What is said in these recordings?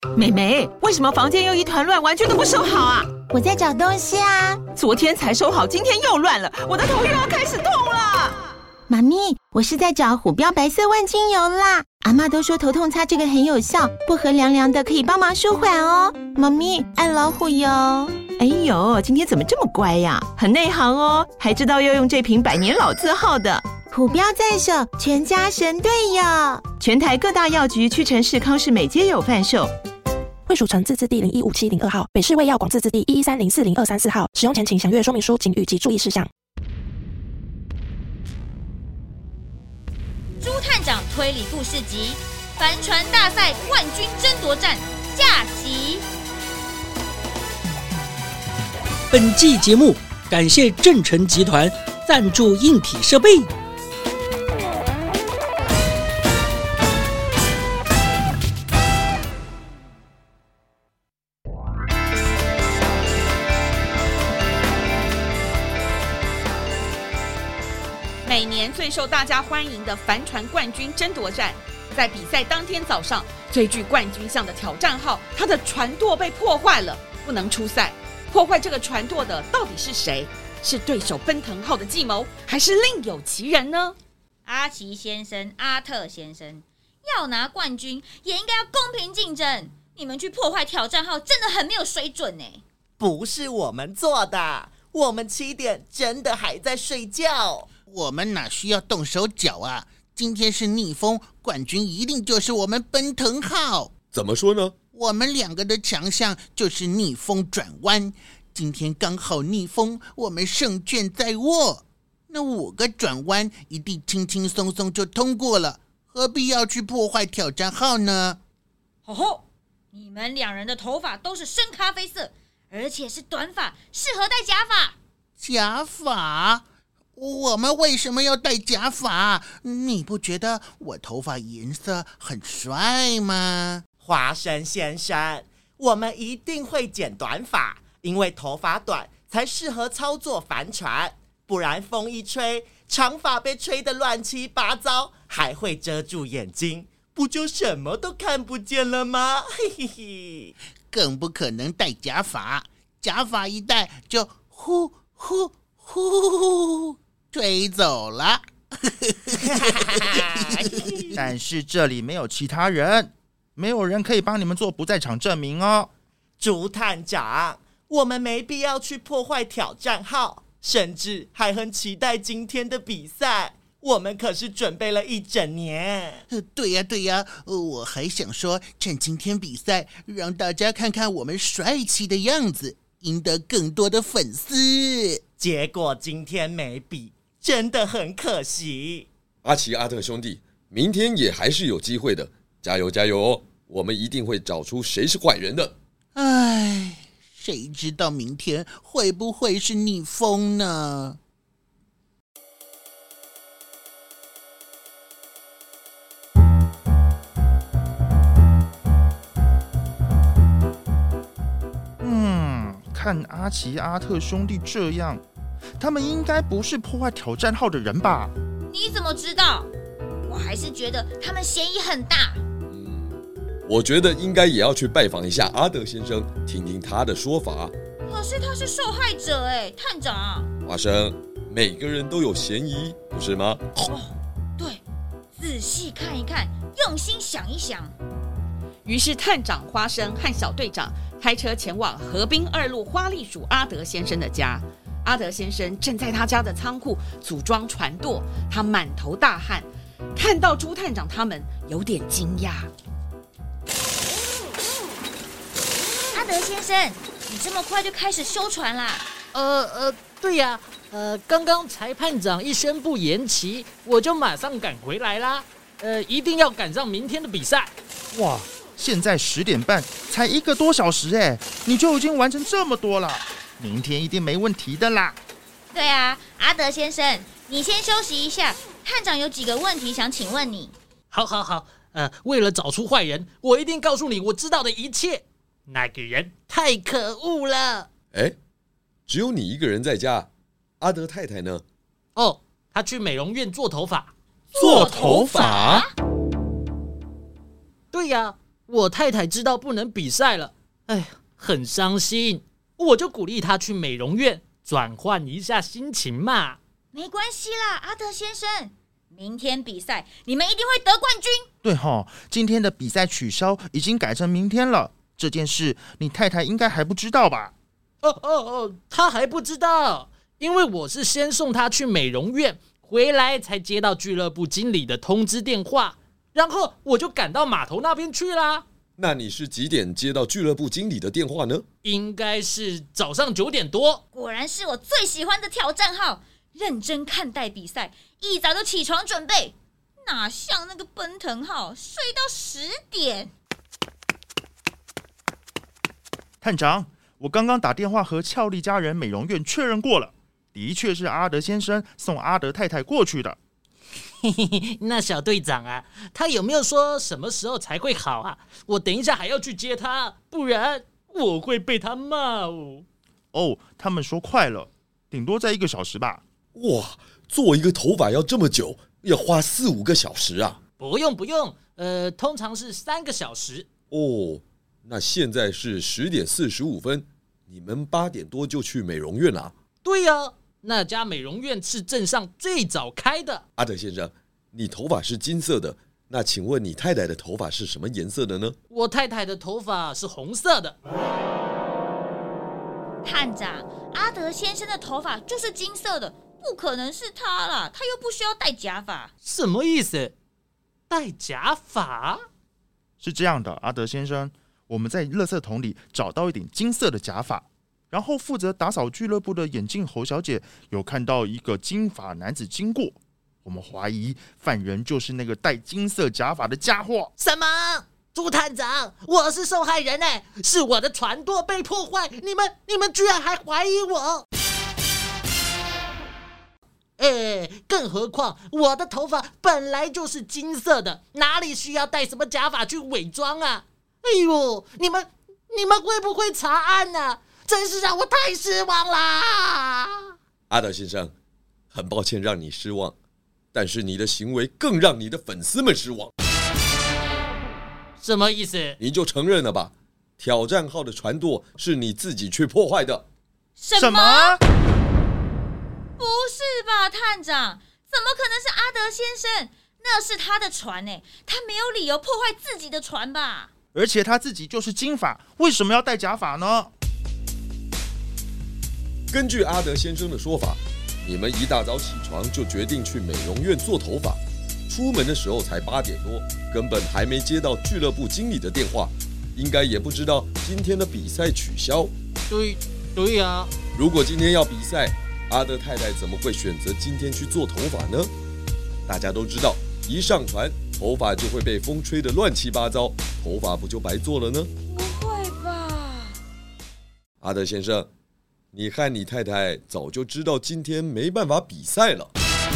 妹妹，为什么房间又一团乱，玩具都不收好啊？ 我在找东西啊。 昨天才收好，今天又乱了，我的头又要开始痛了。 妈咪，我是在找虎标白色万金油啦。阿嬷都说头痛擦这个很有效，薄荷凉凉的，可以帮忙舒缓哦。妈咪，爱老虎油。 哎呦，今天怎么这么乖呀？很内行哦，还知道要用这瓶百年老字号的。 虎标在手，全家神队友。 全台各大药局、屈臣氏、康士美皆有贩售。 惠蜀城自治地015702号，北市卫药广自治地113040234号。使用前请详阅说明书警语及注意事项。 朱探长推理故事集《帆船大赛冠军争夺战》下集。 本季节目感谢正成集团赞助硬体设备。 每年最受大家欢迎的帆船冠军争夺战，在比赛当天早上，最具冠军相的挑战号，它的船舵被破坏了，不能出赛。破坏这个船舵的到底是谁？是对手奔腾号的计谋，还是另有其人呢？ 阿奇先生、阿特先生，要拿冠军也应该要公平竞争。你们去破坏挑战号，真的很没有水准欸。 不是我们做的，我们7点真的还在睡觉。 我们哪需要动手脚啊？今天是逆风，冠军一定就是我们奔腾号。 怎么说呢？ 我们2个的强项就是逆风转弯，今天刚好逆风，我们胜券在握。那5个转弯一定轻轻松松就通过了，何必要去破坏挑战号呢？ 吼吼，你们2人的头发都是深咖啡色，而且是短发，适合戴假发。 假发？我们为什么要戴假发？你不觉得我头发颜色很帅吗？ 花生先生，我们一定会剪短发，因为头发短才适合操作帆船，不然风一吹，长发被吹得乱七八糟，还会遮住眼睛，不就什么都看不见了吗？嘿嘿嘿， 更不可能戴假发，假发一戴就呼呼呼吹走了。 但是这里没有其他人，没有人可以帮你们做不在场证明哦。 朱探长，我们没必要去破坏挑战号，甚至还很期待今天的比赛。我们可是准备了1整年。 对呀，我还想说，趁今天比赛，让大家看看我们帅气的样子，赢得更多的粉丝。 结果今天没比，真的很可惜。 阿奇、阿特兄弟，明天也还是有机会的，加油加油哦！我们一定会找出谁是坏人的。 唉，谁知道明天会不会是逆风呢？ 看阿奇、阿特兄弟这样，他们应该不是破坏挑战号的人吧？ 你怎么知道？我还是觉得他们嫌疑很大。 我觉得应该也要去拜访一下阿德先生，听听他的说法。 可是他是受害者哎，探长。 花生，每个人都有嫌疑，不是吗？ 对，仔细看一看，用心想一想。 于是探长花生和小队长开车前往河滨2路花栗鼠阿德先生的家。阿德先生正在他家的仓库组装船舵，他满头大汗，看到朱探长他们有点惊讶。 阿德先生，你这么快就开始修船啦？ 对呀，刚刚裁判长一宣布延期，我就马上赶回来啦。一定要赶上明天的比赛。 哇，现在10点半，才1个多小时哎，你就已经完成这么多了，明天一定没问题的啦。 对啊，阿德先生，你先休息一下，探长有几个问题想请问你。 好，为了找出坏人，我一定告诉你我知道的一切。那个人太可恶了。 只有你一个人在家，阿德太太呢？ 她去美容院做头发。 做头发？ 对呀， 我太太知道不能比赛了，哎，很伤心。我就鼓励她去美容院转换一下心情嘛。 没关系啦，阿德先生，明天比赛你们一定会得冠军。 对齁，今天的比赛取消，已经改成明天了。这件事你太太应该还不知道吧？ 她还不知道，因为我是先送她去美容院，回来才接到俱乐部经理的通知电话，然后我就赶到码头那边去啦。 那你是几点接到俱乐部经理的电话呢？ 应该是早上9点多。 果然是我最喜欢的挑战号，认真看待比赛，一早就起床准备，哪像那个奔腾号睡到10点。 探长，我刚刚打电话和俏丽家人美容院确认过了，的确是阿德先生送阿德太太过去的。 那小队长啊，他有没有说什么时候才会好啊？我等一下还要去接他，不然我会被他骂哦。 他们说快了，顶多在1个小时吧。 哇，做一个头发要这么久，要花4-5个小时啊？ 不用，通常是3个小时。 哦，那现在是10点45分，你们8点多就去美容院啦？ 对呀，那家美容院是镇上最早开的。 阿德先生，你头发是金色的，那请问你太太的头发是什么颜色的呢？ 我太太的头发是红色的。 探长，阿德先生的头发就是金色的，不可能是他啦，他又不需要戴假发。 什么意思？戴假发？ 是这样的，阿德先生，我们在垃圾桶里找到一顶金色的假发，然后负责打扫俱乐部的眼镜侯小姐有看到一个金发男子经过，我们怀疑犯人就是那个戴金色假发的家伙。 什么？朱探长，我是受害人哎，是我的船舵被破坏，你们居然还怀疑我？更何况我的头发本来就是金色的，哪里需要戴什么假发去伪装啊？哎呦，你们会不会查案啊？真是让我太失望啦！ 阿德先生，很抱歉让你失望，但是你的行为更让你的粉丝们失望。 什么意思？ 你就承认了吧，挑战号的船舵是你自己去破坏的。 什么？不是吧，探长？怎么可能是阿德先生？那是他的船欸，他没有理由破坏自己的船吧？ 而且他自己就是金发，为什么要戴假发呢？ 根据阿德先生的说法，你们一大早起床就决定去美容院做头发，出门的时候才8点多，根本还没接到俱乐部经理的电话，应该也不知道今天的比赛取消。 对啊。 如果今天要比赛，阿德太太怎么会选择今天去做头发呢？大家都知道，一上船，头发就会被风吹得乱七八糟，头发不就白做了呢？ 不会吧？ 阿德先生，你和你太太早就知道今天没办法比赛了。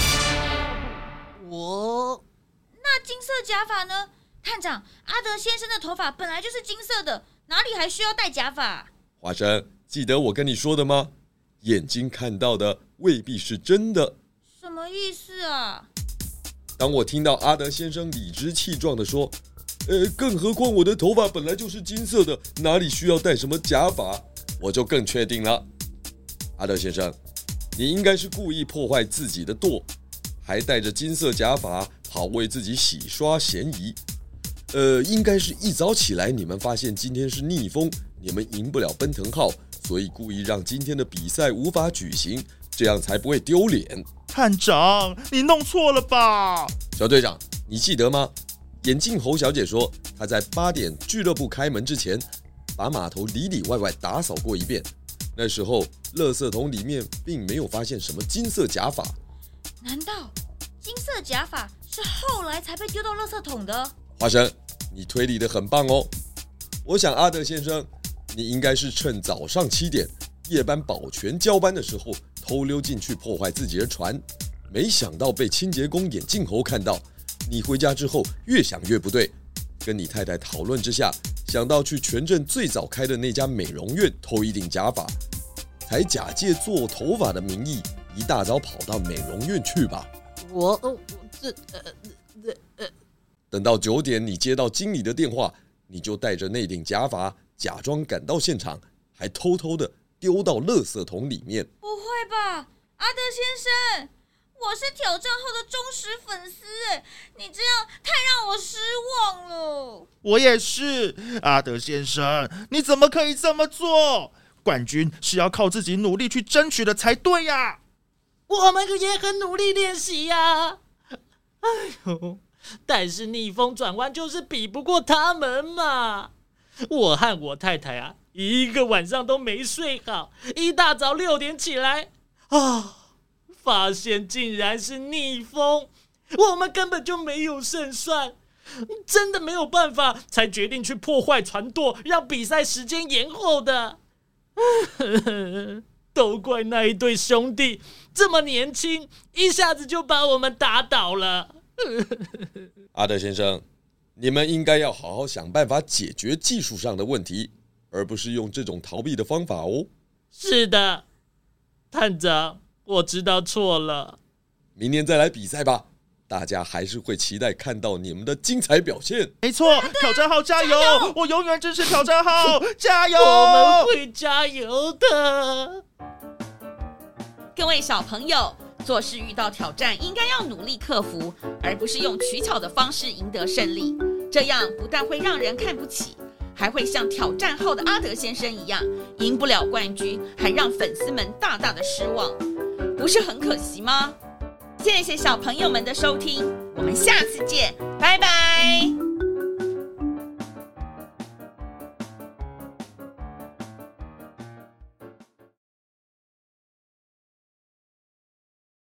那金色假发呢？探长，阿德先生的头发本来就是金色的，哪里还需要戴假发？ 华生，记得我跟你说的吗？眼睛看到的未必是真的。 什么意思啊？ 当我听到阿德先生理直气壮地说，更何况我的头发本来就是金色的，哪里需要戴什么假发，我就更确定了。阿德先生，你应该是故意破坏自己的舵，还戴着金色假发，好为自己洗刷嫌疑。应该是一早起来，你们发现今天是逆风，你们赢不了奔腾号，所以故意让今天的比赛无法举行，这样才不会丢脸。 探长，你弄错了吧？ 小队长，你记得吗？眼镜侯小姐说，她在8点俱乐部开门之前，把码头里里外外打扫过一遍。那时候，垃圾桶里面并没有发现什么金色假发。 难道金色假发是后来才被丢到垃圾桶的？ 华生，你推理得很棒哦。我想阿德先生，你应该是趁早上7点夜班保全交班的时候偷溜进去破坏自己的船，没想到被清洁工眼镜猴看到。你回家之后越想越不对，跟你太太讨论之下，想到去全镇最早开的那家美容院偷一顶假发，才假借做头发的名义，一大早跑到美容院去吧。 我等到9点，你接到经理的电话， 你就带着那顶假发，假装赶到现场，还偷偷的丢到垃圾桶里面。 不会吧，阿德先生，我是挑战后的忠实粉丝哎，你这样太让我失望了。 我也是，阿德先生，你怎么可以这么做？冠军是要靠自己努力去争取的才对呀。 我们也很努力练习呀。哎呦，但是逆风转弯就是比不过他们嘛。我和我太太啊，一个晚上都没睡好，一大早6点起来发现竟然是逆风，我们根本就没有胜算，真的没有办法，才决定去破坏船舵，让比赛时间延后的。都怪那一对兄弟这么年轻，一下子就把我们打倒了。 阿德先生，你们应该要好好想办法解决技术上的问题，而不是用这种逃避的方法哦。 是的，探长，我知道错了。 明年再来比赛吧，大家还是会期待看到你们的精彩表现。 没错，挑战号加油！我永远支持挑战号，加油！ 我们会加油的。 各位小朋友，做事遇到挑战应该要努力克服，而不是用取巧的方式赢得胜利。这样不但会让人看不起，还会像挑战号的阿德先生一样，赢不了冠军，还让粉丝们大大的失望，不是很可惜吗？谢谢小朋友们的收听，我们下次见，拜拜。